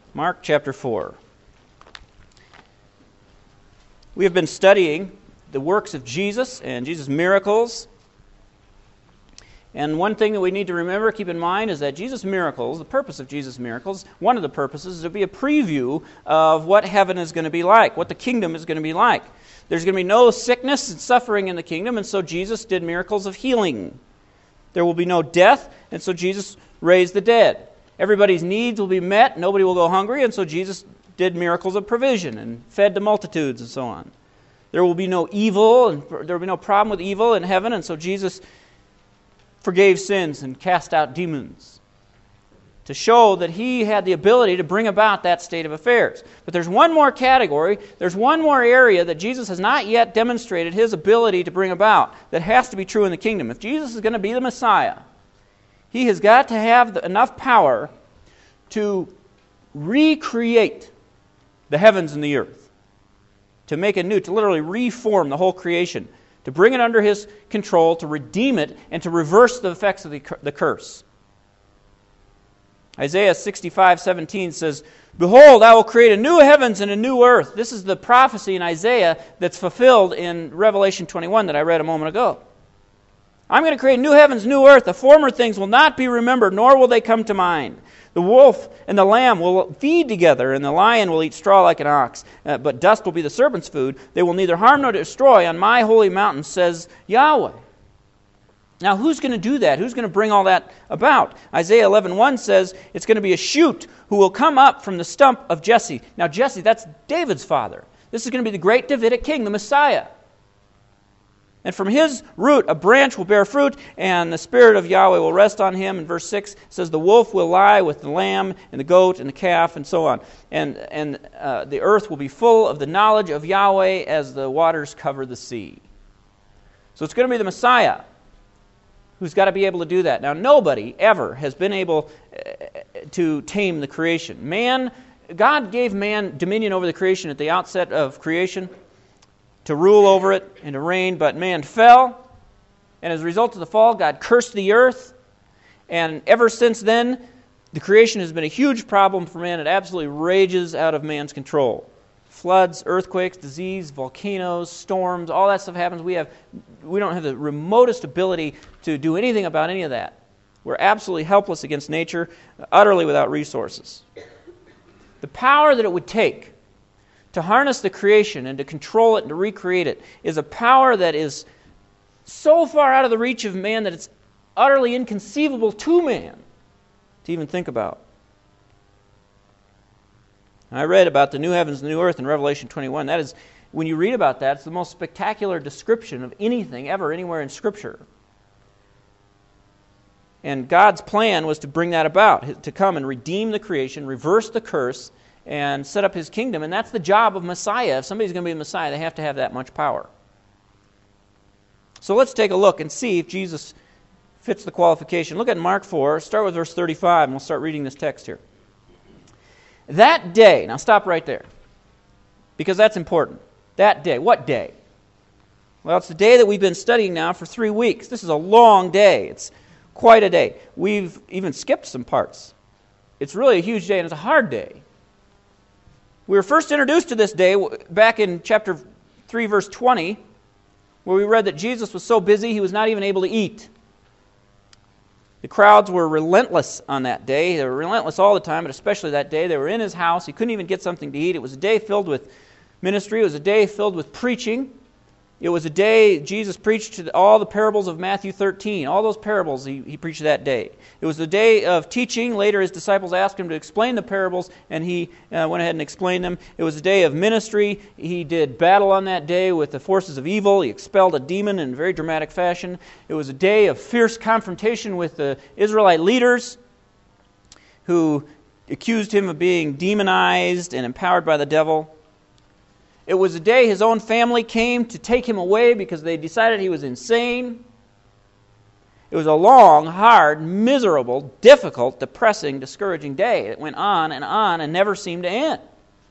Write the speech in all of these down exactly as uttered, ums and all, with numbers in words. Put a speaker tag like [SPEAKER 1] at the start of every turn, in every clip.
[SPEAKER 1] Mark chapter four. We have been studying the works of Jesus and Jesus' miracles. And one thing that we need to remember, keep in mind, is that Jesus' miracles, the purpose of Jesus' miracles, one of the purposes is to be a preview of what heaven is going to be like, what the kingdom is going to be like. There's going to be no sickness and suffering in the kingdom, and so Jesus did miracles of healing. There will be no death, and so Jesus raised the dead. Everybody's needs will be met, nobody will go hungry, and so Jesus did miracles of provision and fed the multitudes and so on. There will be no evil, and there will be no problem with evil in heaven, and so Jesus forgave sins and cast out demons to show that he had the ability to bring about that state of affairs. But there's one more category, there's one more area that Jesus has not yet demonstrated his ability to bring about that has to be true in the kingdom. If Jesus is going to be the Messiah, he has got to have enough power to recreate the heavens and the earth, to make it new, to literally reform the whole creation, to bring it under his control, to redeem it, and to reverse the effects of the, the curse. Isaiah sixty-five seventeen says, "Behold, I will create a new heavens and a new earth." This is the prophecy in Isaiah that's fulfilled in Revelation twenty-one that I read a moment ago. I'm going to create new heavens, new earth. The former things will not be remembered, nor will they come to mind. The wolf and the lamb will feed together, and the lion will eat straw like an ox. Uh, but dust will be the serpent's food. They will neither harm nor destroy on my holy mountain, says Yahweh. Now, who's going to do that? Who's going to bring all that about? Isaiah eleven one says it's going to be a shoot who will come up from the stump of Jesse. Now, Jesse, that's David's father. This is going to be the great Davidic king, the Messiah. And from his root a branch will bear fruit, and the Spirit of Yahweh will rest on him. And verse six says the wolf will lie with the lamb and the goat and the calf and so on. And, and uh, the earth will be full of the knowledge of Yahweh as the waters cover the sea. So it's going to be the Messiah who's got to be able to do that. Now, nobody ever has been able to tame the creation. Man, God gave man dominion over the creation at the outset of creation, to rule over it and to reign, but man fell, and as a result of the fall, God cursed the earth, and ever since then, the creation has been a huge problem for man. It absolutely rages out of man's control. Floods, earthquakes, disease, volcanoes, storms, all that stuff happens. We have, we don't have the remotest ability to do anything about any of that. We're absolutely helpless against nature, utterly without resources. The power that it would take to harness the creation and to control it and to recreate it is a power that is so far out of the reach of man that it's utterly inconceivable to man to even think about. I read about the new heavens and the new earth in Revelation twenty-one. That is, when you read about that, it's the most spectacular description of anything ever anywhere in Scripture. And God's plan was to bring that about, to come and redeem the creation, reverse the curse, and set up his kingdom. And that's the job of Messiah. If somebody's going to be a Messiah, they have to have that much power. So let's take a look and see if Jesus fits the qualification. Look at Mark four. Start with verse thirty-five, and we'll start reading this text here. That day, now stop right there, because that's important. That day. What day? Well, it's the day that we've been studying now for three weeks. This is a long day. It's quite a day. We've even skipped some parts. It's really a huge day, and it's a hard day. We were first introduced to this day back in chapter three, verse twenty, where we read that Jesus was so busy he was not even able to eat. The crowds were relentless on that day. They were relentless all the time, but especially that day. They were in his house. He couldn't even get something to eat. It was a day filled with ministry. It was a day filled with preaching. It was a day Jesus preached to all the parables of Matthew thirteen. All those parables he, he preached that day. It was the day of teaching. Later his disciples asked him to explain the parables, and he uh, went ahead and explained them. It was a day of ministry. He did battle on that day with the forces of evil. He expelled a demon in very dramatic fashion. It was a day of fierce confrontation with the Israelite leaders who accused him of being demonized and empowered by the devil. It was a day his own family came to take him away because they decided he was insane. It was a long, hard, miserable, difficult, depressing, discouraging day. It went on and on and never seemed to end.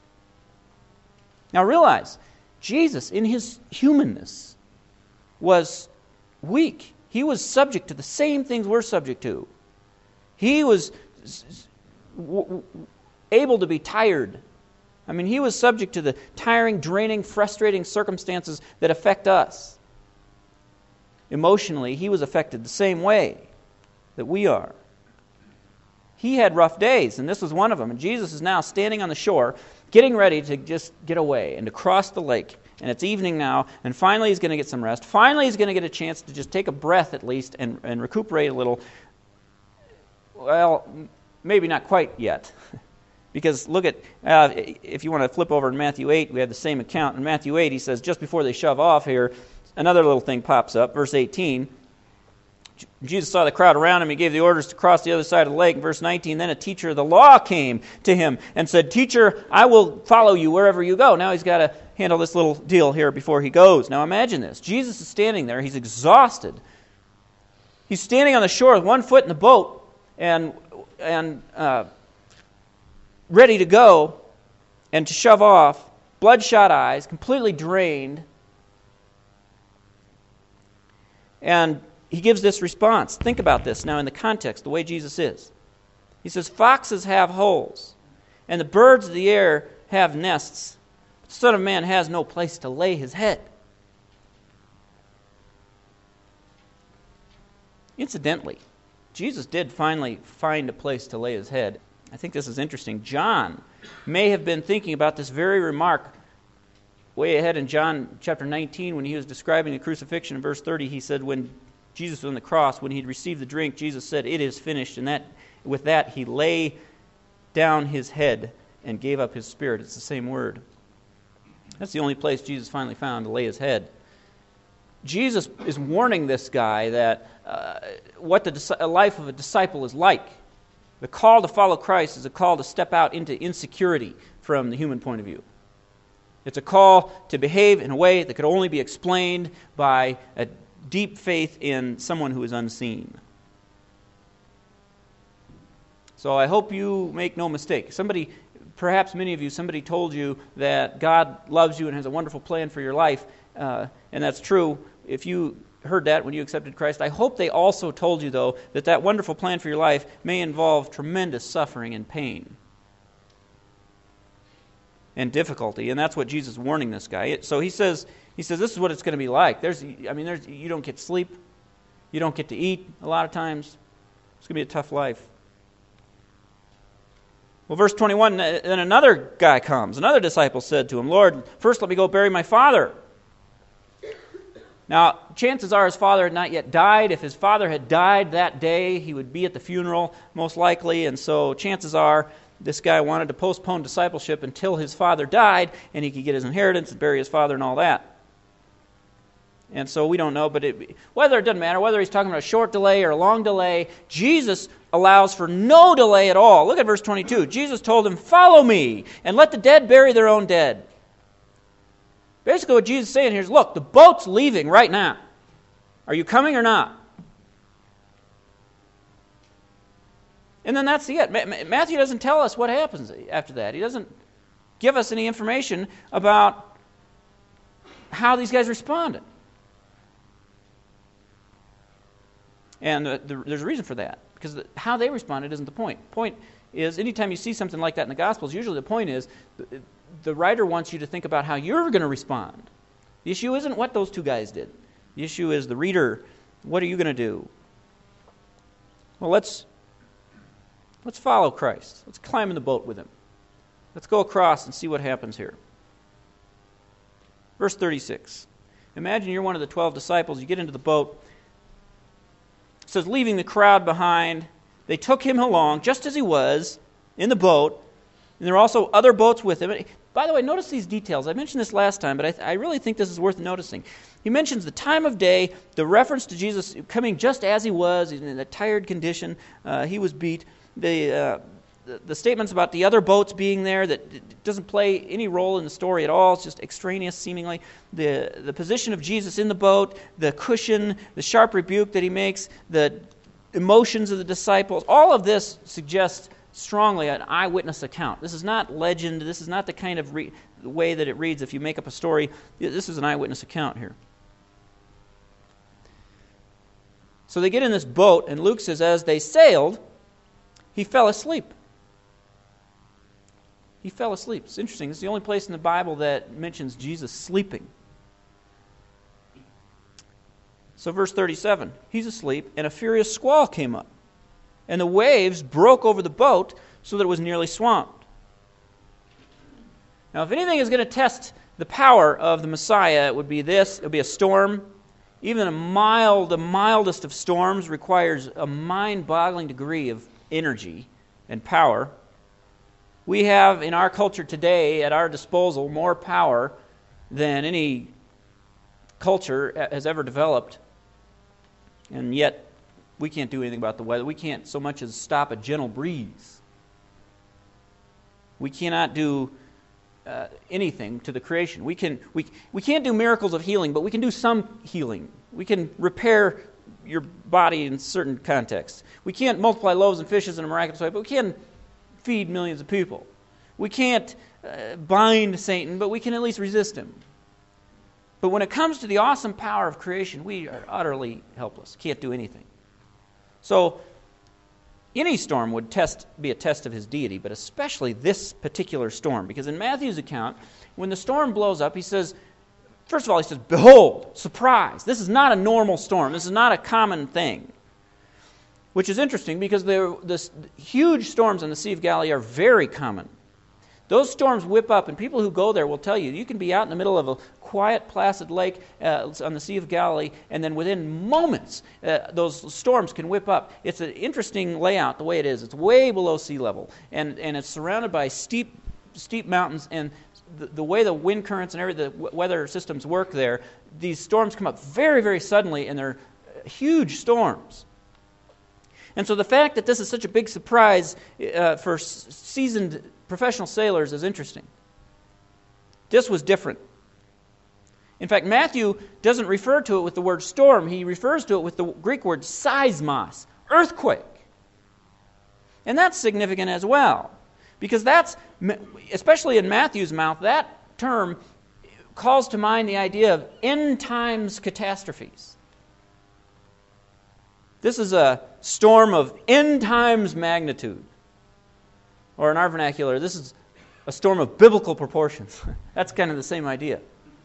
[SPEAKER 1] Now realize, Jesus, in his humanness, was weak. He was subject to the same things we're subject to. He was able to be tired. I mean, he was subject to the tiring, draining, frustrating circumstances that affect us. Emotionally, he was affected the same way that we are. He had rough days, and this was one of them. And Jesus is now standing on the shore, getting ready to just get away and to cross the lake. And it's evening now, and finally he's going to get some rest. Finally he's going to get a chance to just take a breath at least and, and recuperate a little. Well, maybe not quite yet. Because look at, uh, if you want to flip over in Matthew eight, we have the same account. In Matthew eight, he says, just before they shove off here, another little thing pops up, verse eighteen. Jesus saw the crowd around him. He gave the orders to cross the other side of the lake. Verse nineteen, then a teacher of the law came to him and said, Teacher, I will follow you wherever you go. Now he's got to handle this little deal here before he goes. Now imagine this. Jesus is standing there. He's exhausted. He's standing on the shore with one foot in the boat and, and uh, ready to go and to shove off, bloodshot eyes, completely drained. And he gives this response. Think about this now in the context, the way Jesus is. He says, foxes have holes, and the birds of the air have nests. But the Son of Man has no place to lay his head. Incidentally, Jesus did finally find a place to lay his head. I think this is interesting. John may have been thinking about this very remark way ahead in John chapter nineteen when he was describing the crucifixion. In verse thirty, he said, when Jesus was on the cross, when he'd received the drink, Jesus said, it is finished. And that, with that, he lay down his head and gave up his spirit. It's the same word. That's the only place Jesus finally found to lay his head. Jesus is warning this guy that uh, what the a life of a disciple is like. The call to follow Christ is a call to step out into insecurity from the human point of view. It's a call to behave in a way that could only be explained by a deep faith in someone who is unseen. So I hope you make no mistake. Somebody, perhaps many of you, somebody told you that God loves you and has a wonderful plan for your life, uh, and that's true. If you heard that when you accepted Christ, I hope they also told you, though, that that wonderful plan for your life may involve tremendous suffering and pain and difficulty, and that's what Jesus is warning this guy. So he says, he says, this is what it's going to be like. There's, I mean, there's, you don't get sleep, you don't get to eat a lot of times. It's going to be a tough life. Well, verse twenty-one, then another guy comes. Another disciple said to him, Lord, first let me go bury my father. Now, chances are his father had not yet died. If his father had died that day, he would be at the funeral, most likely, and so chances are this guy wanted to postpone discipleship until his father died, and he could get his inheritance and bury his father and all that. And so we don't know, but it, whether it doesn't matter, whether he's talking about a short delay or a long delay, Jesus allows for no delay at all. Look at verse twenty-two. Jesus told him, follow me, and let the dead bury their own dead. Basically what Jesus is saying here is, look, the boat's leaving right now. Are you coming or not? And then that's it. Matthew doesn't tell us what happens after that. He doesn't give us any information about how these guys responded. And uh, the, there's a reason for that, because the, how they responded isn't the point. The point is, anytime you see something like that in the Gospels, usually the point is the, the writer wants you to think about how you're going to respond. The issue isn't what those two guys did. The issue is the reader, what are you going to do? Well, let's let's follow Christ. Let's climb in the boat with him. Let's go across and see what happens here. Verse thirty-six. Imagine you're one of the twelve disciples. You get into the boat. It says, leaving the crowd behind, they took him along just as he was in the boat. And there were also other boats with him. By the way, notice these details. I mentioned this last time, but I, th- I really think this is worth noticing. He mentions the time of day, the reference to Jesus coming just as he was, in a tired condition. Uh, he was beat. The, uh, the the statements about the other boats being there that doesn't play any role in the story at all. It's just extraneous, seemingly. The, the position of Jesus in the boat, the cushion, the sharp rebuke that he makes, the emotions of the disciples, all of this suggests strongly an eyewitness account. This is not legend. This is not the kind of re- way that it reads if you make up a story. This is an eyewitness account here. So they get in this boat, and Luke says, as they sailed, he fell asleep. He fell asleep. It's interesting. It's the only place in the Bible that mentions Jesus sleeping. So verse thirty-seven, he's asleep, and a furious squall came up, and the waves broke over the boat so that it was nearly swamped. Now, if anything is going to test the power of the Messiah, it would be this. It would be a storm. Even a mild, the mildest of storms requires a mind-boggling degree of energy and power. We have in our culture today at our disposal more power than any culture has ever developed. And yet, we can't do anything about the weather. We can't so much as stop a gentle breeze. We cannot do uh, anything to the creation. We can we we can't do miracles of healing, but we can do some healing. We can repair your body in certain contexts. We can't multiply loaves and fishes in a miraculous way, but we can feed millions of people. We can't uh, bind Satan, but we can at least resist him. But when it comes to the awesome power of creation, we are utterly helpless. Can't do anything. So, any storm would test be a test of his deity, but especially this particular storm. Because in Matthew's account, when the storm blows up, he says, first of all, he says, behold, surprise. This is not a normal storm. This is not a common thing. Which is interesting because the, the huge storms on the Sea of Galilee are very common. Those storms whip up, and people who go there will tell you, you can be out in the middle of a quiet, placid lake uh, on the Sea of Galilee, and then within moments, uh, those storms can whip up. It's an interesting layout, the way it is. It's way below sea level, and, and it's surrounded by steep steep mountains, and the, the way the wind currents and every the weather systems work there, these storms come up very, very suddenly, and they're huge storms. And so the fact that this is such a big surprise uh, for seasoned professional sailors is interesting. This was different. In fact, Matthew doesn't refer to it with the word storm. He refers to it with the Greek word seismos, earthquake. And that's significant as well. Because that's, especially in Matthew's mouth, that term calls to mind the idea of end times catastrophes. This is a storm of end times magnitude. Or in our vernacular, this is a storm of biblical proportions. That's kind of the same idea.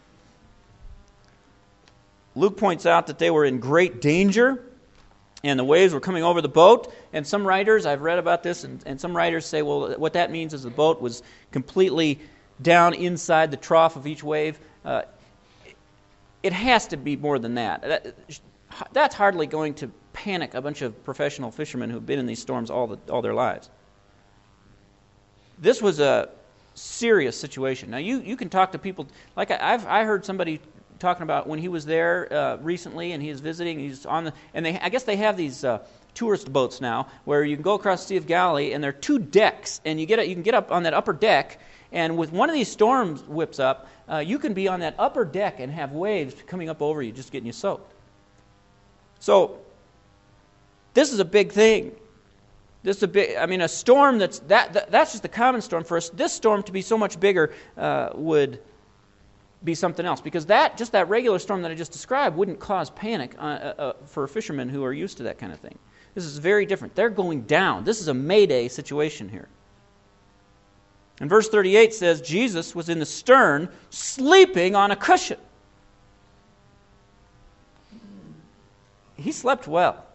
[SPEAKER 1] Luke points out that they were in great danger, and the waves were coming over the boat. And some writers, I've read about this, and, and some writers say, well, what that means is the boat was completely down inside the trough of each wave. Uh, it has to be more than that. that. That's hardly going to panic a bunch of professional fishermen who've been in these storms all the, all their lives. This was a serious situation. Now, you, you can talk to people, like I, I've I heard somebody talking about when he was there uh, recently, and he was visiting. He's on the, and they I guess they have these uh, tourist boats now where you can go across the Sea of Galilee, and there are two decks, and you get a, you can get up on that upper deck, and with one of these storms whips up, uh, you can be on that upper deck and have waves coming up over you, just getting you soaked. So, this is a big thing. This is a big. I mean, a storm that's that, that that's just a common storm for us. This storm to be so much bigger uh, would be something else, because that just that regular storm that I just described wouldn't cause panic uh, uh, for fishermen who are used to that kind of thing. This is very different. They're going down. This is a mayday situation here. And verse thirty-eight says Jesus was in the stern, sleeping on a cushion. He slept well.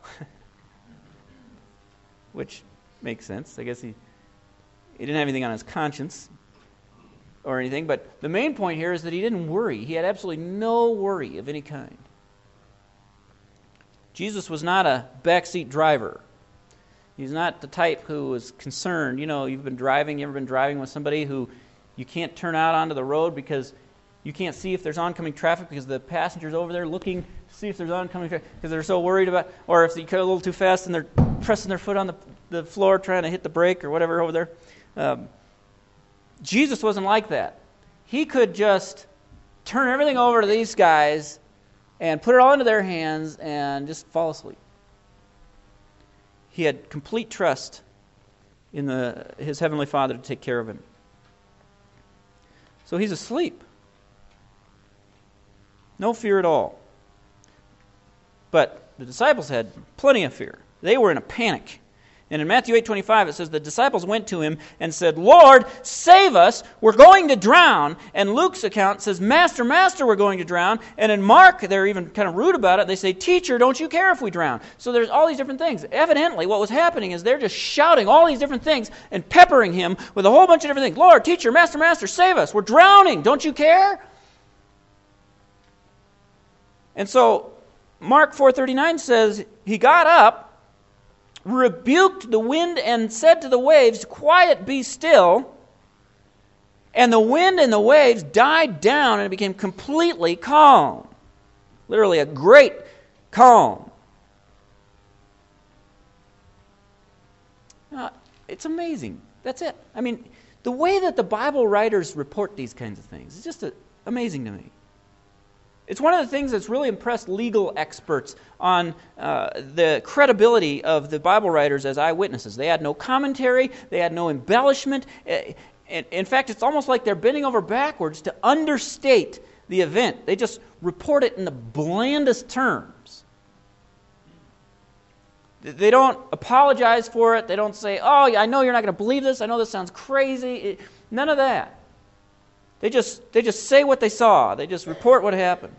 [SPEAKER 1] Which makes sense. I guess he he didn't have anything on his conscience or anything. But the main point here is that he didn't worry. He had absolutely no worry of any kind. Jesus was not a backseat driver. He's not the type who was concerned. You know, you've been driving, you ever been driving with somebody who you can't turn out onto the road because you can't see if there's oncoming traffic because the passenger's over there looking to see if there's oncoming traffic because they're so worried about, or if you go a little too fast and they're pressing their foot on the, the floor trying to hit the brake or whatever over there. Um, Jesus wasn't like that. He could just turn everything over to these guys and put it all into their hands and just fall asleep. He had complete trust in the, his Heavenly Father to take care of him. So he's asleep. No fear at all. But the disciples had plenty of fear. They were in a panic. And in Matthew eight twenty-five, it says, the disciples went to him and said, Lord, save us, we're going to drown. And Luke's account says, Master, Master, we're going to drown. And in Mark, they're even kind of rude about it. They say, Teacher, don't you care if we drown? So there's all these different things. Evidently, what was happening is they're just shouting all these different things and peppering him with a whole bunch of different things. Lord, Teacher, Master, Master, save us, we're drowning, don't you care? And so Mark four thirty-nine says, he got up, rebuked the wind and said to the waves, Quiet, be still. And the wind and the waves died down and it became completely calm. Literally a great calm. Uh, it's amazing. That's it. I mean, the way that the Bible writers report these kinds of things is just uh, amazing to me. It's one of the things that's really impressed legal experts on uh, the credibility of the Bible writers as eyewitnesses. They had no commentary. They had no embellishment. In fact, it's almost like they're bending over backwards to understate the event. They just report it in the blandest terms. They don't apologize for it. They don't say, oh, I know you're not going to believe this. I know this sounds crazy. None of that. They just they just say what they saw. They just report what happened.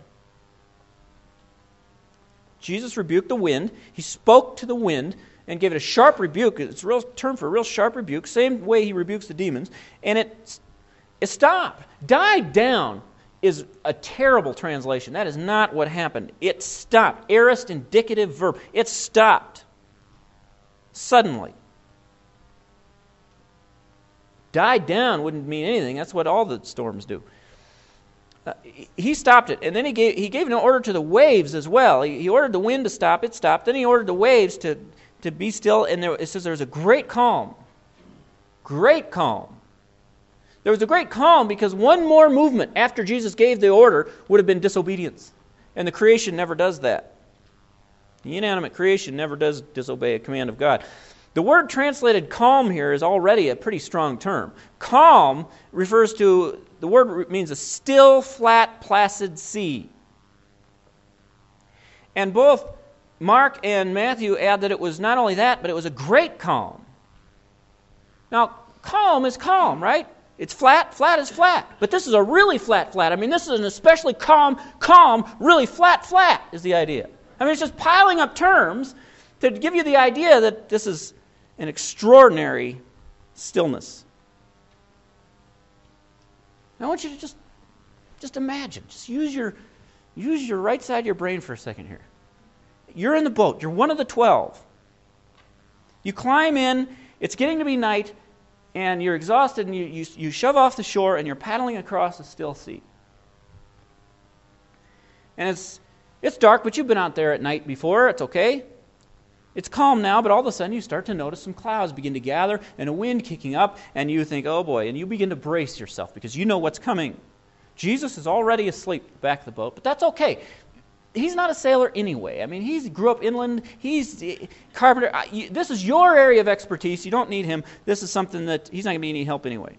[SPEAKER 1] Jesus rebuked the wind. He spoke to the wind and gave it a sharp rebuke. It's a real term for a real sharp rebuke. Same way he rebukes the demons. And it, it stopped. Died down is a terrible translation. That is not what happened. It stopped. Aorist indicative verb. It stopped. Suddenly. Died down wouldn't mean anything. That's what all the storms do. Uh, he stopped it, and then he gave he gave an order to the waves as well. He, he ordered the wind to stop. It stopped. Then he ordered the waves to, to be still, and there, it says there was a great calm. Great calm. There was a great calm because one more movement after Jesus gave the order would have been disobedience. And the creation never does that. The inanimate creation never does disobey a command of God. The word translated calm here is already a pretty strong term. Calm refers to, the word means a still, flat, placid sea. And both Mark and Matthew add that it was not only that, but it was a great calm. Now, calm is calm, right? It's flat, flat is flat. But this is a really flat, flat. I mean, this is an especially calm, calm, really flat, flat is the idea. I mean, it's just piling up terms to give you the idea that this is an extraordinary stillness. I want you to just, just imagine. Just use your, use your right side of your brain for a second here. You're in the boat. You're one of the twelve. You climb in. It's getting to be night, and you're exhausted, and you, you, you shove off the shore, and you're paddling across a still sea. And it's it's dark, but you've been out there at night before. It's okay. It's calm now, but all of a sudden you start to notice some clouds begin to gather and a wind kicking up, and you think, oh boy, and you begin to brace yourself because you know what's coming. Jesus is already asleep at the back of the boat, but that's okay. He's not a sailor anyway. I mean, he grew up inland. He's a carpenter. This is your area of expertise. You don't need him. This is something that he's not going to be any help anyway.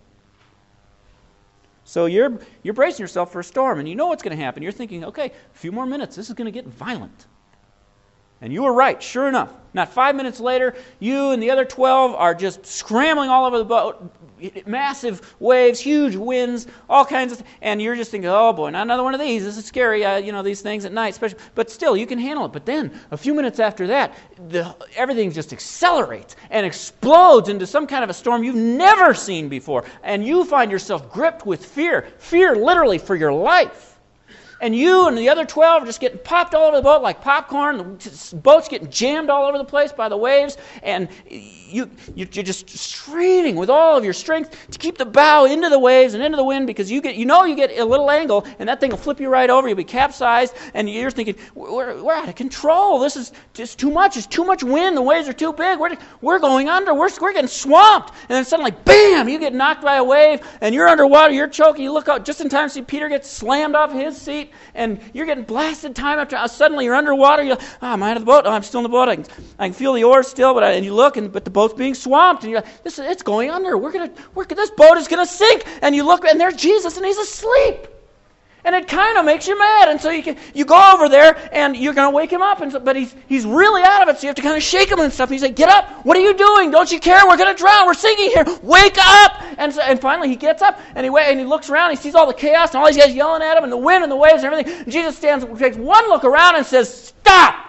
[SPEAKER 1] So you're you're bracing yourself for a storm, and you know what's going to happen. You're thinking, okay, a few more minutes. This is going to get violent. And you were right, sure enough. Not five minutes later, you and the other twelve are just scrambling all over the boat. Massive waves, huge winds, all kinds of th- and you're just thinking, oh boy, not another one of these. This is scary, uh, you know, these things at night, especially. But still, you can handle it. But then, a few minutes after that, the, everything just accelerates and explodes into some kind of a storm you've never seen before. And you find yourself gripped with fear. Fear literally for your life. And you and the other twelve are just getting popped all over the boat like popcorn. The boat's getting jammed all over the place by the waves. And you, you're just straining with all of your strength to keep the bow into the waves and into the wind because you get, you know you get a little angle and that thing will flip you right over. You'll be capsized and you're thinking, we're, we're out of control. This is just too much. It's too much wind. The waves are too big. We're, we're going under. We're, we're getting swamped. And then suddenly, bam, you get knocked by a wave and you're underwater. You're choking. You look out just in time to see Peter get slammed off his seat. And you're getting blasted time after time. Suddenly you're underwater. You're like, oh, am I out of the boat? Oh, I'm still in the boat. I can, I can feel the oars still, but I, and you look, and but the boat's being swamped, and you're like, this is, it's going under. We're gonna, we're this boat is gonna sink. And you look, and there's Jesus, and he's asleep. And it kind of makes you mad. And so you can, you go over there and you're going to wake him up. And so, but he's he's really out of it, so you have to kind of shake him and stuff. And you say, get up. What are you doing? Don't you care? We're going to drown. We're sinking here. Wake up. And so, and finally he gets up and he, and he looks around. He sees all the chaos and all these guys yelling at him and the wind and the waves and everything. And Jesus stands, takes one look around and says, stop.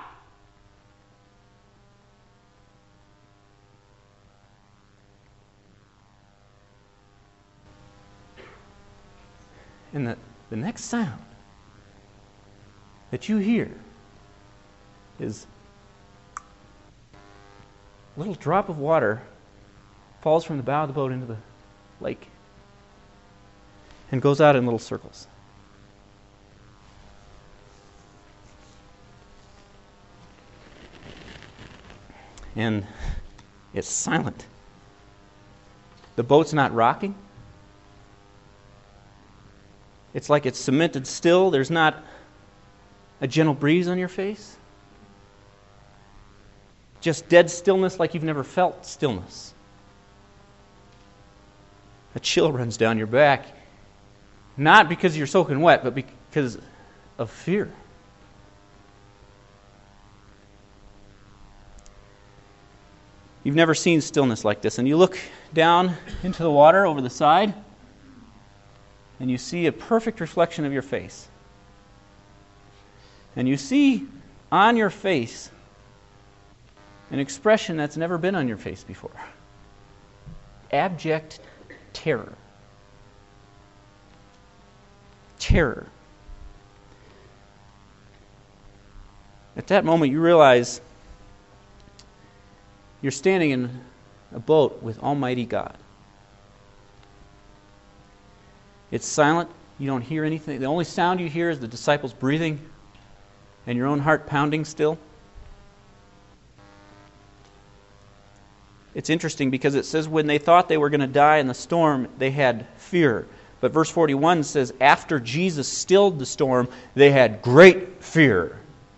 [SPEAKER 1] And the, the next sound that you hear is a little drop of water falls from the bow of the boat into the lake and goes out in little circles. And it's silent. The boat's not rocking. It's like it's cemented still. There's not a gentle breeze on your face. Just dead stillness like you've never felt stillness. A chill runs down your back. Not because you're soaking wet, but because of fear. You've never seen stillness like this. And you look down into the water over the side, and you see a perfect reflection of your face. And you see on your face an expression that's never been on your face before. Abject terror. Terror. At that moment you realize you're standing in a boat with Almighty God. It's silent. You don't hear anything. The only sound you hear is the disciples breathing and your own heart pounding still. It's interesting because it says when they thought they were going to die in the storm, they had fear. But verse forty-one says after Jesus stilled the storm, they had great fear.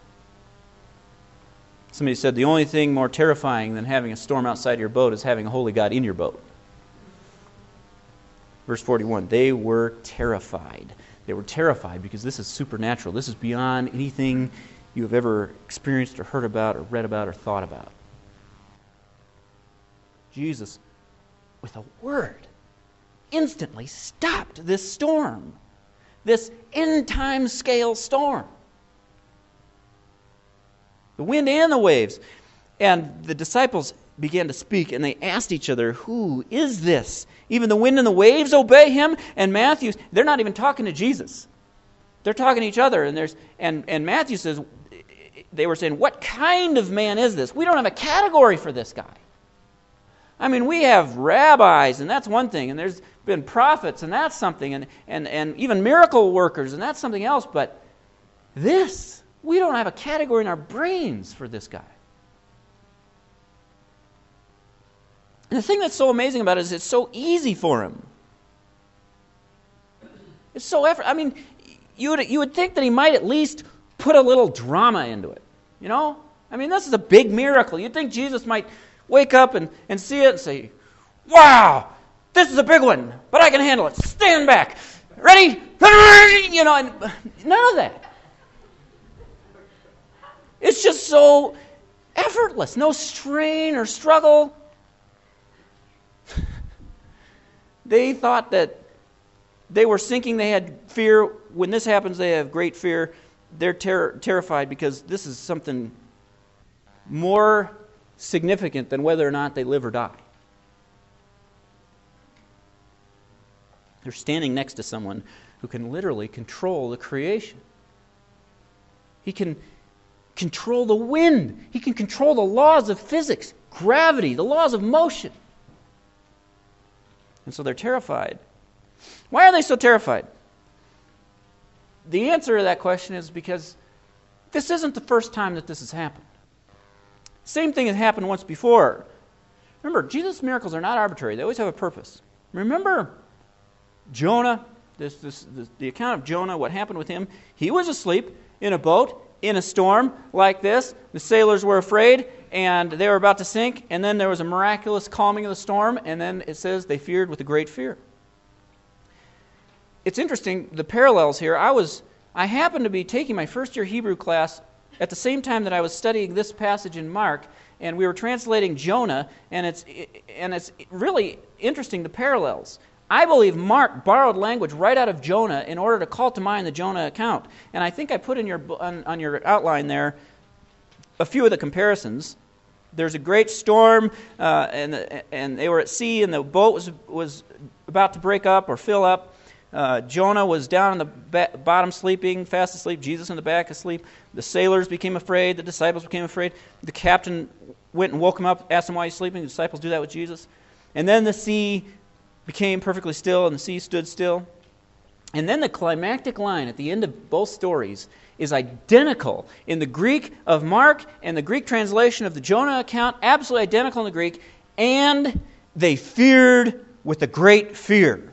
[SPEAKER 1] Somebody said the only thing more terrifying than having a storm outside your boat is having a holy God in your boat. Verse forty-one, they were terrified. They were terrified because this is supernatural. This is beyond anything you have ever experienced or heard about or read about or thought about. Jesus, with a word, instantly stopped this storm, this end-time scale storm. The wind and the waves. And the disciples began to speak, and they asked each other, who is this? Even the wind and the waves obey him. And Matthew, they're not even talking to Jesus. They're talking to each other. And there's and, and Matthew says, they were saying, what kind of man is this? We don't have a category for this guy. I mean, we have rabbis, and that's one thing. And there's been prophets, and that's something. And, and, and even miracle workers, and that's something else. But this, we don't have a category in our brains for this guy. And the thing that's so amazing about it is it's so easy for him. It's so effort. I mean, you would you would think that he might at least put a little drama into it. You know? I mean, this is a big miracle. You'd think Jesus might wake up and, and see it and say, wow, this is a big one, but I can handle it. Stand back. Ready? You know, and none of that. It's just so effortless. No strain or struggle. They thought that they were sinking. They had fear. When this happens, they have great fear. They're ter- terrified because this is something more significant than whether or not they live or die. They're standing next to someone who can literally control the creation. He can control the wind. He can control the laws of physics, gravity, the laws of motion. And so they're terrified. Why are they so terrified? The answer to that question is because this isn't the first time that this has happened. Same thing has happened once before. Remember, Jesus' miracles are not arbitrary. They always have a purpose. Remember Jonah, this, this, this, the account of Jonah, what happened with him. He was asleep in a boat, in a storm like this. The sailors were afraid, and they were about to sink, and then there was a miraculous calming of the storm, and then it says they feared with a great fear. it's interesting, the parallels here. I was, I happened to be taking my first year Hebrew class at the same time that I was studying this passage in Mark, and we were translating Jonah, and it's and it's really interesting, the parallels. I believe Mark borrowed language right out of Jonah in order to call to mind the Jonah account. And I think I put in your on, on your outline there a few of the comparisons. There's a great storm, uh, and and they were at sea, and the boat was was about to break up or fill up. Uh, Jonah was down on the ba- bottom sleeping, fast asleep. Jesus in the back asleep. The sailors became afraid. The disciples became afraid. The captain went and woke him up, asked him why he's sleeping. The disciples do that with Jesus. And then the sea became perfectly still, and the sea stood still. And then the climactic line at the end of both stories is identical in the Greek of Mark and the Greek translation of the Jonah account, absolutely identical in the Greek, and they feared with a great fear.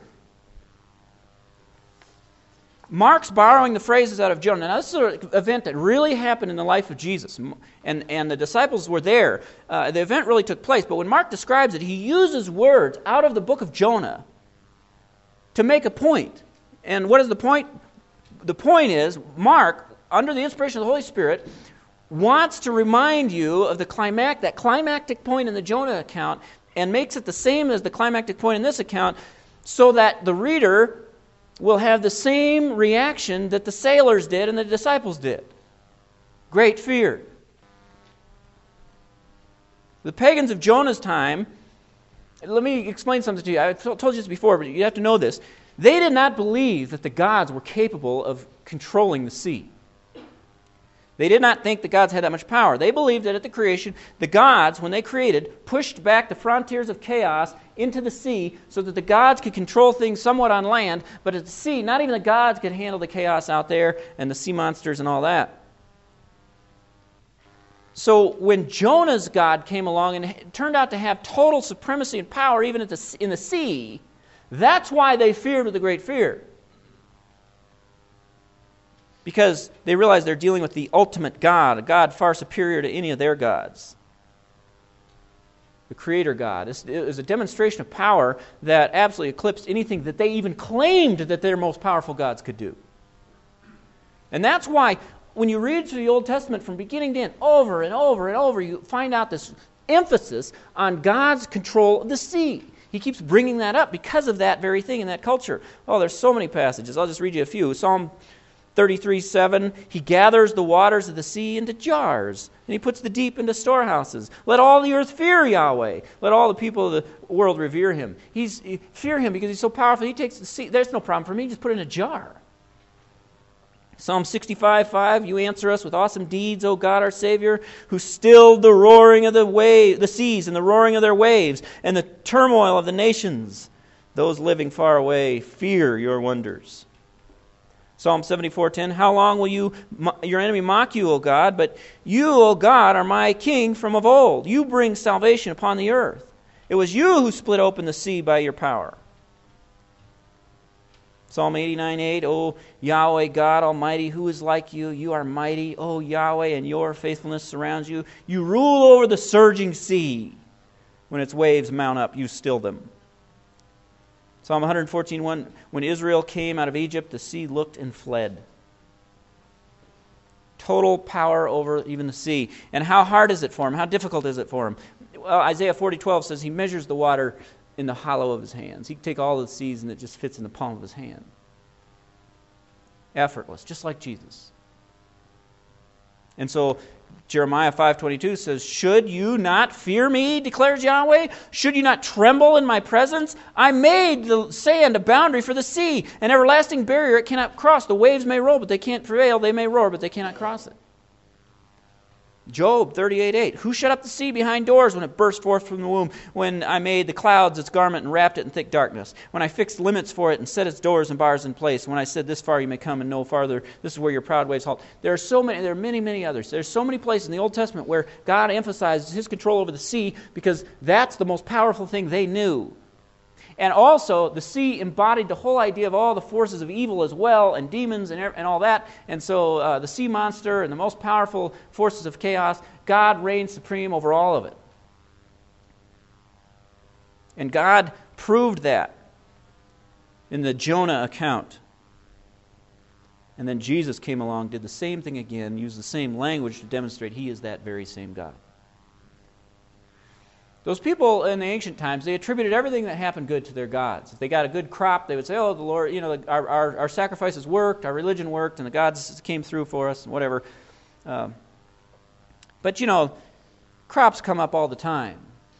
[SPEAKER 1] Mark's borrowing the phrases out of Jonah. Now, this is an event that really happened in the life of Jesus, and, and the disciples were there. Uh, the event really took place, but when Mark describes it, he uses words out of the book of Jonah to make a point. And what is the point? The point is, Mark, under the inspiration of the Holy Spirit, wants to remind you of the climax, that climactic point in the Jonah account, and makes it the same as the climactic point in this account, so that the reader will have the same reaction that the sailors did and the disciples did. Great fear. The pagans of Jonah's time, let me explain something to you. I told you this before, but you have to know this. They did not believe that the gods were capable of controlling the sea. They did not think the gods had that much power. They believed that at the creation, the gods, when they created, pushed back the frontiers of chaos into the sea so that the gods could control things somewhat on land, but at the sea, not even the gods could handle the chaos out there and the sea monsters and all that. So when Jonah's God came along and it turned out to have total supremacy and power even at the, in the sea, that's why they feared with a great fear. Because they realize they're dealing with the ultimate God, a God far superior to any of their gods. The Creator God. It was a demonstration of power that absolutely eclipsed anything that they even claimed that their most powerful gods could do. And that's why when you read through the Old Testament from beginning to end, over and over and over, you find out this emphasis on God's control of the sea. He keeps bringing that up because of that very thing in that culture. Oh, there's so many passages. I'll just read you a few. Psalm thirty-three seven, He gathers the waters of the sea into jars, and He puts the deep into storehouses. Let all the earth fear Yahweh. Let all the people of the world revere Him. He's he, fear Him because He's so powerful. He takes the sea. There's no problem for me. Just put it in a jar. Psalm sixty-five five, You answer us with awesome deeds, O God our Savior, who stilled the roaring of the wave, the seas and the roaring of their waves and the turmoil of the nations. Those living far away fear Your wonders. Psalm seventy-four ten, How long will you your enemy mock you, O God? But You, O God, are my king from of old. You bring salvation upon the earth. It was You who split open the sea by Your power. Psalm eighty-nine eight, O Yahweh God Almighty, who is like You? You are mighty, O Yahweh, and Your faithfulness surrounds You. You rule over the surging sea. When its waves mount up, You still them. Psalm one fourteen one, When Israel came out of Egypt, the sea looked and fled. Total power over even the sea. And how hard is it for Him? How difficult is it for Him? Well, Isaiah forty twelve says He measures the water in the hollow of His hands. He can take all the seas and it just fits in the palm of His hand. Effortless, just like Jesus. And so Jeremiah five twenty-two says, Should you not fear Me, declares Yahweh? Should you not tremble in My presence? I made the sand a boundary for the sea, an everlasting barrier it cannot cross. The waves may roll, but they can't prevail. They may roar, but they cannot cross it. Job thirty-eight eight, Who shut up the sea behind doors when it burst forth from the womb? When I made the clouds its garment and wrapped it in thick darkness? When I fixed limits for it and set its doors and bars in place? When I said, This far you may come and no farther, this is where your proud waves halt. There are so many, there are many, many others. There's so many places in the Old Testament where God emphasizes His control over the sea because that's the most powerful thing they knew. And also, the sea embodied the whole idea of all the forces of evil as well, and demons and, and all that. And so uh, the sea monster and the most powerful forces of chaos, God reigns supreme over all of it. And God proved that in the Jonah account. And then Jesus came along, did the same thing again, used the same language to demonstrate he is that very same God. Those people in the ancient times, they attributed everything that happened good to their gods. If they got a good crop, they would say, oh, the Lord, you know, our, our, our sacrifices worked, our religion worked, and the gods came through for us, and whatever. Um, but, you know, crops come up all the time.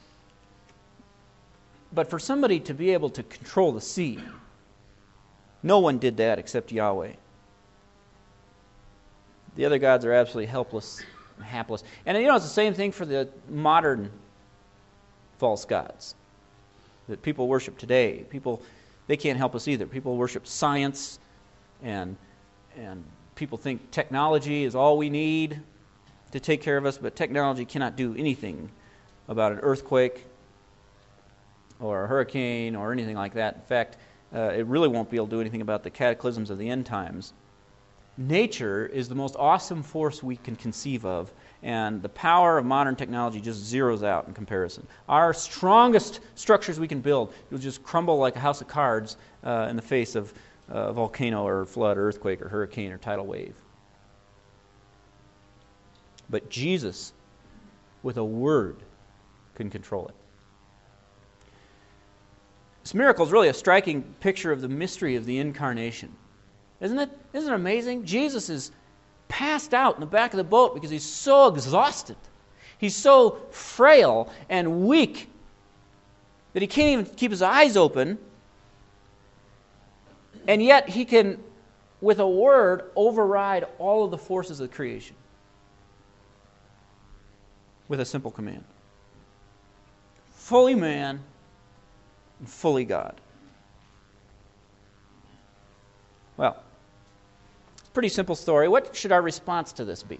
[SPEAKER 1] But for somebody to be able to control the sea, no one did that except Yahweh. The other gods are absolutely helpless and hapless. And, you know, it's the same thing for the modern false gods that people worship today. People, they can't help us either. People worship science, and and people think technology is all we need to take care of us, but technology cannot do anything about an earthquake or a hurricane or anything like that. In fact, uh, it really won't be able to do anything about the cataclysms of the end times. Nature is the most awesome force we can conceive of, and the power of modern technology just zeroes out in comparison. Our strongest structures we can build will just crumble like a house of cards uh, in the face of a volcano or flood or earthquake or hurricane or tidal wave. But Jesus, with a word, can control it. This miracle is really a striking picture of the mystery of the incarnation. Isn't it? Isn't it amazing? Jesus is passed out in the back of the boat because he's so exhausted. He's so frail and weak that he can't even keep his eyes open. And yet he can, with a word, override all of the forces of creation with a simple command. Fully man and fully God. Well, pretty simple story. What should our response to this be? I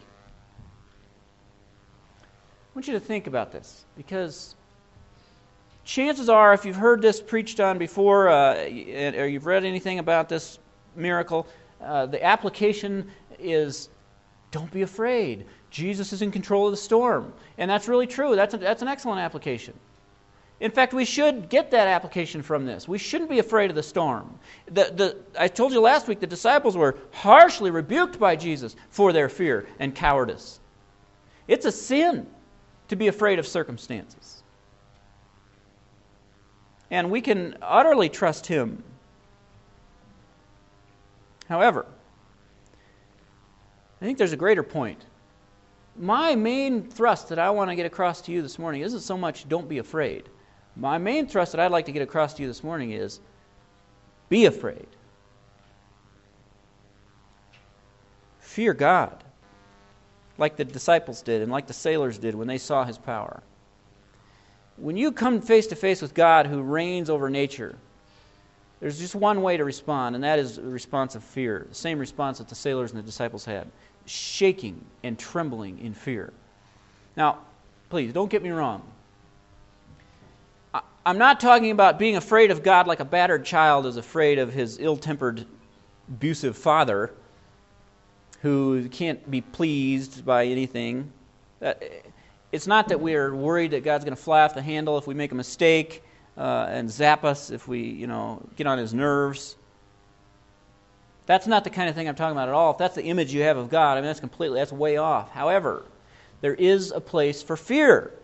[SPEAKER 1] want you to think about this, because chances are, if you've heard this preached on before, uh, or you've read anything about this miracle, uh, the application is, don't be afraid. Jesus is in control of the storm. And that's really true. That's, a, that's an excellent application. In fact, we should get that application from this. We shouldn't be afraid of the storm. The, the, I told you last week the disciples were harshly rebuked by Jesus for their fear and cowardice. It's a sin to be afraid of circumstances. And we can utterly trust Him. However, I think there's a greater point. My main thrust that I want to get across to you this morning isn't so much don't be afraid. My main thrust that I'd like to get across to you this morning is be afraid. Fear God, like the disciples did and like the sailors did when they saw His power. When you come face to face with God who reigns over nature, there's just one way to respond, and that is a response of fear. The same response that the sailors and the disciples had. Shaking and trembling in fear. Now, please, don't get me wrong. I'm not talking about being afraid of God like a battered child is afraid of his ill-tempered, abusive father who can't be pleased by anything. It's not that we're worried that God's going to fly off the handle if we make a mistake uh, and zap us if we, you know, get on His nerves. That's not the kind of thing I'm talking about at all. If that's the image you have of God, I mean, that's completely, that's way off. However, there is a place for fear.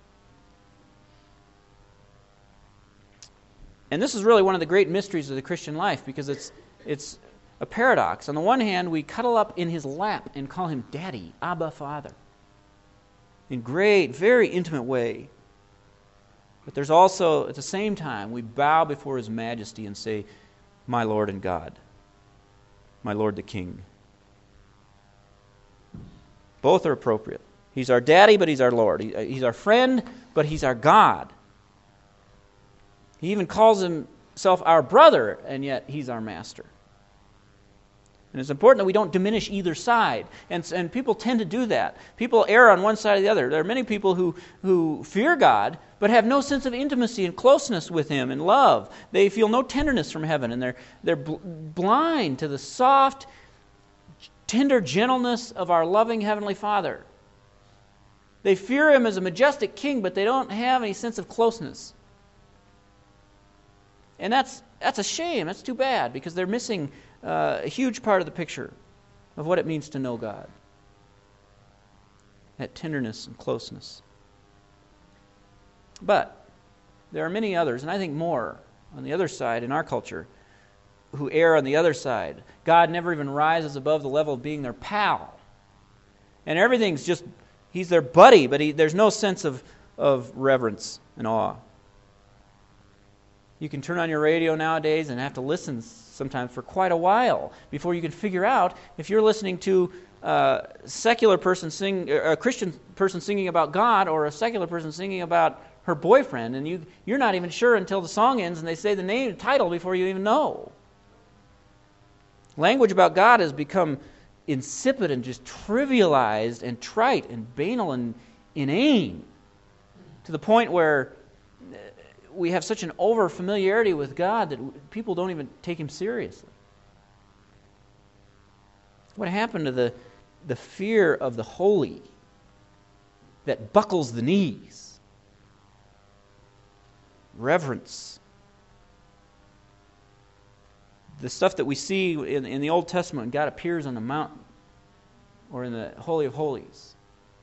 [SPEAKER 1] And this is really one of the great mysteries of the Christian life, because it's it's a paradox. On the one hand, we cuddle up in His lap and call Him Daddy, Abba, Father, in great, very intimate way. But there's also, at the same time, we bow before His majesty and say, my Lord and God, my Lord the King. Both are appropriate. He's our daddy, but He's our Lord. He, he's our friend, but He's our God. He even calls Himself our brother, and yet He's our master. And it's important that we don't diminish either side. And, and people tend to do that. People err on one side or the other. There are many people who, who fear God, but have no sense of intimacy and closeness with Him and love. They feel no tenderness from heaven, and they're, they're bl- blind to the soft, tender gentleness of our loving Heavenly Father. They fear Him as a majestic King, but they don't have any sense of closeness. And that's that's a shame. That's too bad, because they're missing uh, a huge part of the picture of what it means to know God. That tenderness and closeness. But there are many others, and I think more on the other side in our culture, who err on the other side. God never even rises above the level of being their pal. And everything's just, he's their buddy, but he, there's no sense of, of reverence and awe. You can turn on your radio nowadays and have to listen sometimes for quite a while before you can figure out if you're listening to a secular person sing, a Christian person singing about God, or a secular person singing about her boyfriend, and you, you're not even sure until the song ends and they say the name, title before you even know. Language about God has become insipid and just trivialized and trite and banal and inane, to the point where we have such an over-familiarity with God that people don't even take Him seriously. What happened to the, the fear of the holy that buckles the knees? Reverence. The stuff that we see in, in the Old Testament when God appears on the mountain or in the Holy of Holies.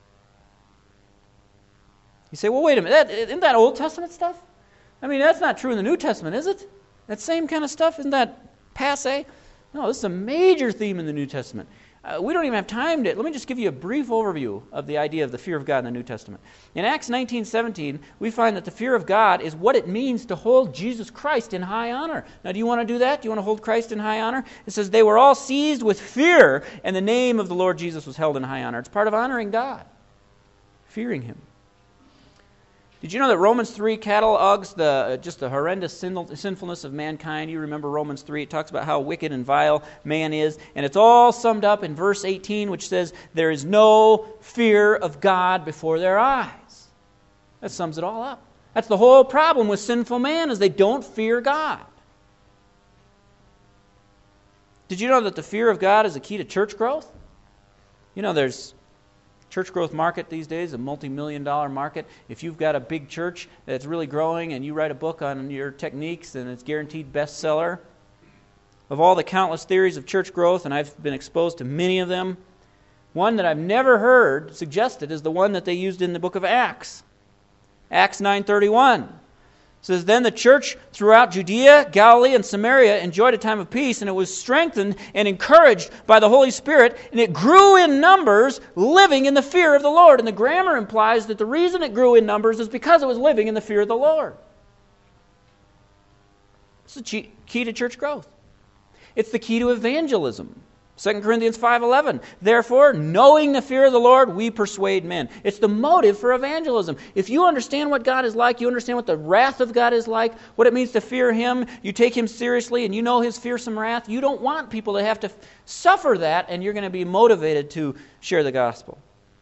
[SPEAKER 1] You say, well, wait a minute, that, isn't that Old Testament stuff? I mean, that's not true in the New Testament, is it? That same kind of stuff, isn't that passé? No, this is a major theme in the New Testament. Uh, we don't even have time to... Let me just give you a brief overview of the idea of the fear of God in the New Testament. In Acts nineteen seventeen, we find that the fear of God is what it means to hold Jesus Christ in high honor. Now, do you want to do that? Do you want to hold Christ in high honor? It says, they were all seized with fear, and the name of the Lord Jesus was held in high honor. It's part of honoring God, fearing Him. Did you know that Romans three catalogs the uh, just the horrendous sin- sinfulness of mankind? You remember Romans three. It talks about how wicked and vile man is. And it's all summed up in verse eighteen, which says, there is no fear of God before their eyes. That sums it all up. That's the whole problem with sinful man, is they don't fear God. Did you know that the fear of God is a key to church growth? You know, there's church growth market these days, a multi-million dollar market. If you've got a big church that's really growing and you write a book on your techniques, then it's guaranteed bestseller. Of all the countless theories of church growth, and I've been exposed to many of them, one that I've never heard suggested is the one that they used in the book of Acts. Acts nine thirty-one. It says, then the church throughout Judea, Galilee, and Samaria enjoyed a time of peace, and it was strengthened and encouraged by the Holy Spirit, and it grew in numbers, living in the fear of the Lord. And the grammar implies that the reason it grew in numbers is because it was living in the fear of the Lord. It's the key to church growth. It's the key to evangelism. Second Corinthians five eleven. Therefore, knowing the fear of the Lord, we persuade men. It's the motive for evangelism. If you understand what God is like, you understand what the wrath of God is like, what it means to fear Him, you take Him seriously, and you know His fearsome wrath, you don't want people to have to suffer that, and you're going to be motivated to share the gospel.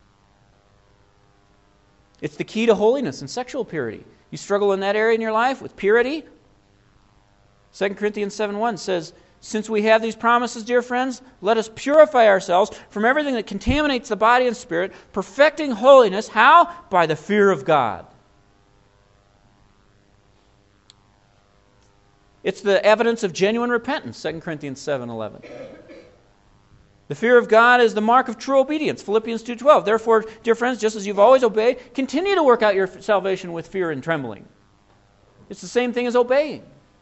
[SPEAKER 1] It's the key to holiness and sexual purity. You struggle in that area in your life with purity? Second Corinthians seven one says, since we have these promises, dear friends, let us purify ourselves from everything that contaminates the body and spirit, perfecting holiness. How? By the fear of God. It's the evidence of genuine repentance, Second Corinthians seven eleven. The fear of God is the mark of true obedience, Philippians two twelve. Therefore, dear friends, just as you've always obeyed, continue to work out your salvation with fear and trembling. It's the same thing as obeying.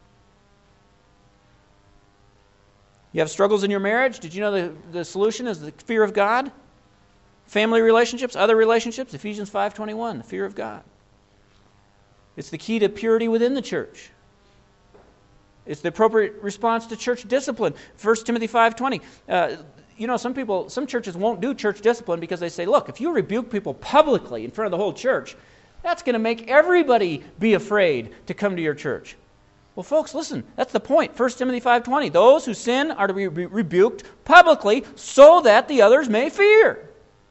[SPEAKER 1] You have struggles in your marriage? Did you know the, the solution is the fear of God? Family relationships, other relationships, Ephesians five twenty-one, the fear of God. It's the key to purity within the church. It's the appropriate response to church discipline. First Timothy five twenty. Uh, you know, some people, some churches won't do church discipline because they say, look, if you rebuke people publicly in front of the whole church, that's going to make everybody be afraid to come to your church. Well, folks, listen, that's the point. First Timothy five twenty. Those who sin are to be re- rebuked publicly so that the others may fear.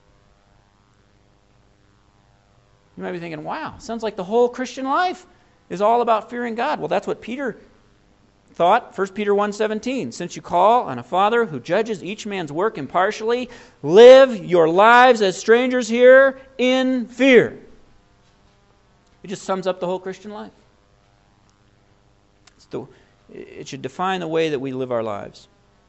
[SPEAKER 1] You might be thinking, wow, sounds like the whole Christian life is all about fearing God. Well, that's what Peter thought. First Peter one seventeen. Since you call on a Father who judges each man's work impartially, live your lives as strangers here in fear. It just sums up the whole Christian life. the, it should define the way that we live our lives.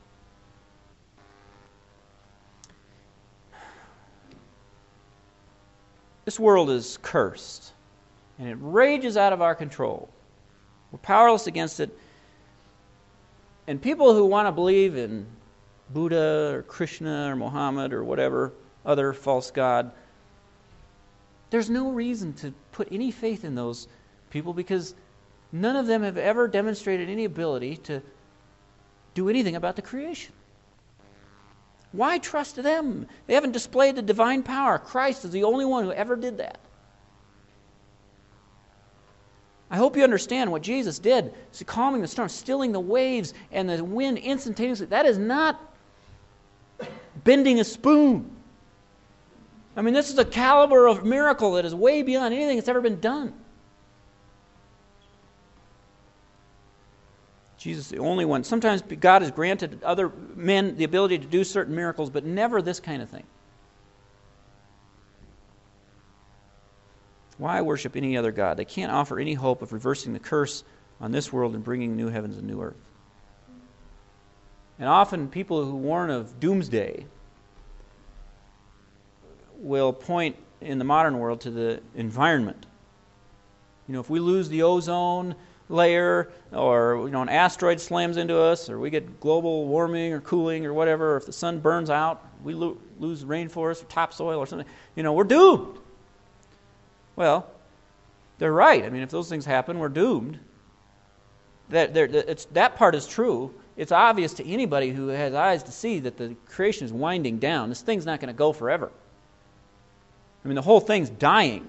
[SPEAKER 1] This world is cursed, and it rages out of our control. We're powerless against it. And people who want to believe in Buddha or Krishna or Muhammad or whatever other false god, there's no reason to put any faith in those people because none of them have ever demonstrated any ability to do anything about the creation. Why trust them? They haven't displayed the divine power. Christ is the only one who ever did that. I hope you understand what Jesus did. He's calming the storm, stilling the waves and the wind instantaneously. That is not bending a spoon. I mean, this is a caliber of miracle that is way beyond anything that's ever been done. Jesus is the only one. Sometimes God has granted other men the ability to do certain miracles, but never this kind of thing. Why worship any other god? They can't offer any hope of reversing the curse on this world and bringing new heavens and new earth. And often people who warn of doomsday will point in the modern world to the environment. You know, if we lose the ozone layer, or you know, an asteroid slams into us, or we get global warming or cooling or whatever, or if the sun burns out, we lo- lose rainforest or topsoil or something, you know, we're doomed. Well, they're right. I mean, if those things happen, we're doomed. That, it's, that part is true. It's obvious to anybody who has eyes to see that the creation is winding down. This thing's not going to go forever. I mean, the whole thing's dying.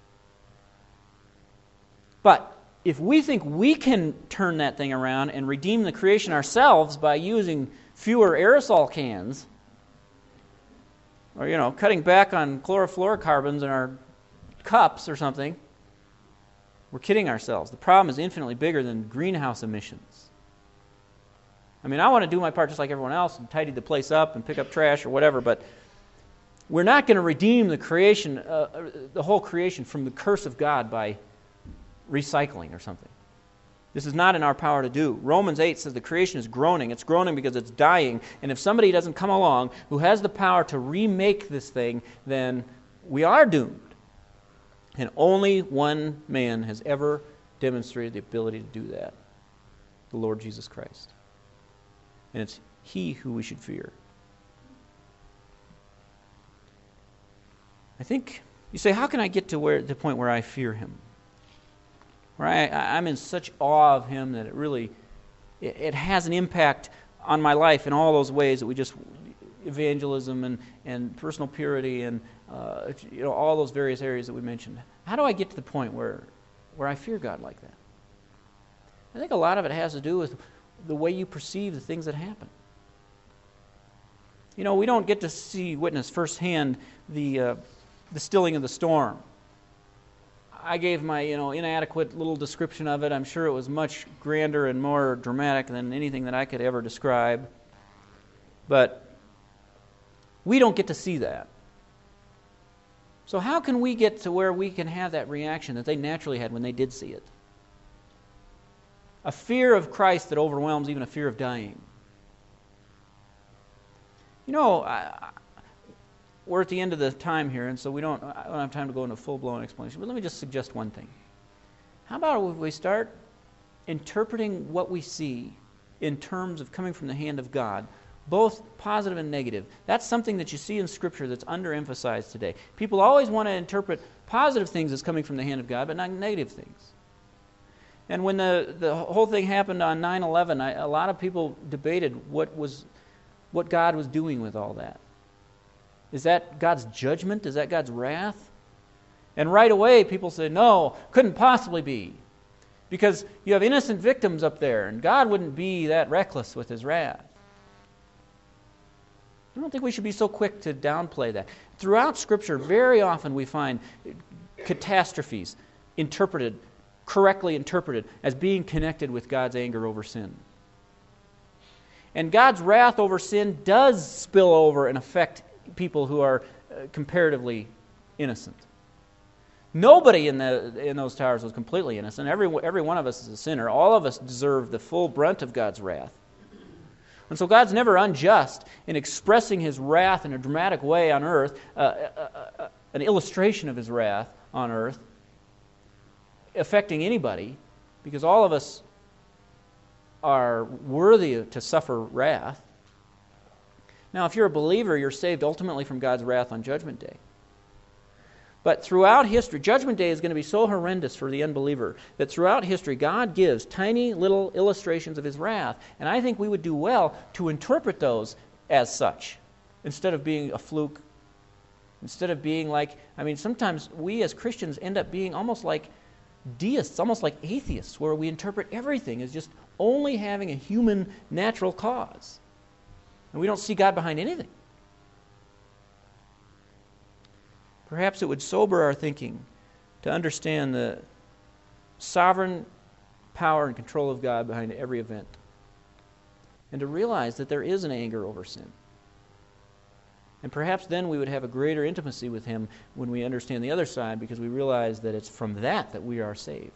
[SPEAKER 1] But if we think we can turn that thing around and redeem the creation ourselves by using fewer aerosol cans, or, you know, cutting back on chlorofluorocarbons in our cups or something, we're kidding ourselves. The problem is infinitely bigger than greenhouse emissions. I mean, I want to do my part just like everyone else and tidy the place up and pick up trash or whatever, but we're not going to redeem the creation, uh, the whole creation from the curse of God by recycling or something. This is not in our power to do. Romans eight says the creation is groaning. It's groaning because it's dying, and if somebody doesn't come along who has the power to remake this thing, then we are doomed. And only one man has ever demonstrated the ability to do that, the Lord Jesus Christ. And it's He who we should fear. I think, you say, how can I get to where the point where I fear Him? Where I, I'm in such awe of Him that it really, it, it has an impact on my life in all those ways that we just, evangelism and, and personal purity and uh, you know, all those various areas that we mentioned. How do I get to the point where, where I fear God like that? I think a lot of it has to do with the way you perceive the things that happen. You know, we don't get to see, witness firsthand the uh, the stilling of the storm. I gave my, you know, inadequate little description of it. I'm sure it was much grander and more dramatic than anything that I could ever describe. But we don't get to see that. So how can we get to where we can have that reaction that they naturally had when they did see it? A fear of Christ that overwhelms even a fear of dying. You know, I, we're at the end of the time here, and so we don't, I don't have time to go into a full-blown explanation, but let me just suggest one thing. How about if we start interpreting what we see in terms of coming from the hand of God, both positive and negative? That's something that you see in Scripture that's underemphasized today. People always want to interpret positive things as coming from the hand of God, but not negative things. And when the, the whole thing happened on nine eleven, I, a lot of people debated what was what God was doing with all that. Is that God's judgment? Is that God's wrath? And right away people say, no, couldn't possibly be. Because you have innocent victims up there, and God wouldn't be that reckless with His wrath. I don't think we should be so quick to downplay that. Throughout Scripture, very often we find catastrophes interpreted, correctly interpreted, as being connected with God's anger over sin. And God's wrath over sin does spill over and affect people who are uh, comparatively innocent. Nobody in the in those towers was completely innocent. Every, every one of us is a sinner. All of us deserve the full brunt of God's wrath. And so God's never unjust in expressing His wrath in a dramatic way on earth, uh, uh, uh, an illustration of His wrath on earth, affecting anybody, because all of us are worthy to suffer wrath. Now, if you're a believer, you're saved ultimately from God's wrath on Judgment Day. But throughout history, Judgment Day is going to be so horrendous for the unbeliever that throughout history, God gives tiny little illustrations of His wrath. And I think we would do well to interpret those as such, instead of being a fluke, instead of being like, I mean, sometimes we as Christians end up being almost like deists, almost like atheists, where we interpret everything as just only having a human natural cause. And we don't see God behind anything. Perhaps it would sober our thinking to understand the sovereign power and control of God behind every event, and to realize that there is an anger over sin. And perhaps then we would have a greater intimacy with Him when we understand the other side, because we realize that it's from that that we are saved.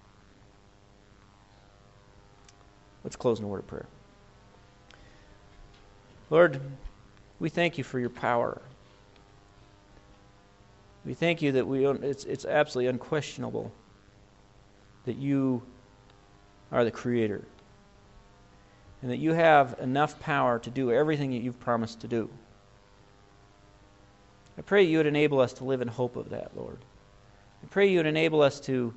[SPEAKER 1] Let's close in a word of prayer. Lord, we thank You for Your power. We thank You that we don't, it's, it's absolutely unquestionable that You are the Creator, and that You have enough power to do everything that You've promised to do. I pray You would enable us to live in hope of that, Lord. I pray You would enable us to,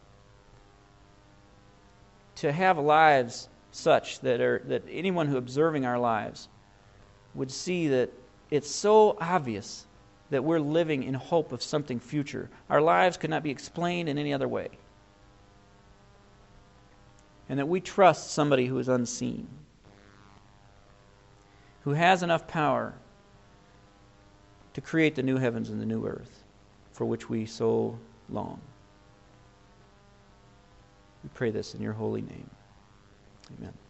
[SPEAKER 1] to have lives such that are that anyone who observing our lives would see that it's so obvious that we're living in hope of something future. Our lives could not be explained in any other way. And that we trust somebody who is unseen, who has enough power to create the new heavens and the new earth for which we so long. We pray this in Your holy name. Amen.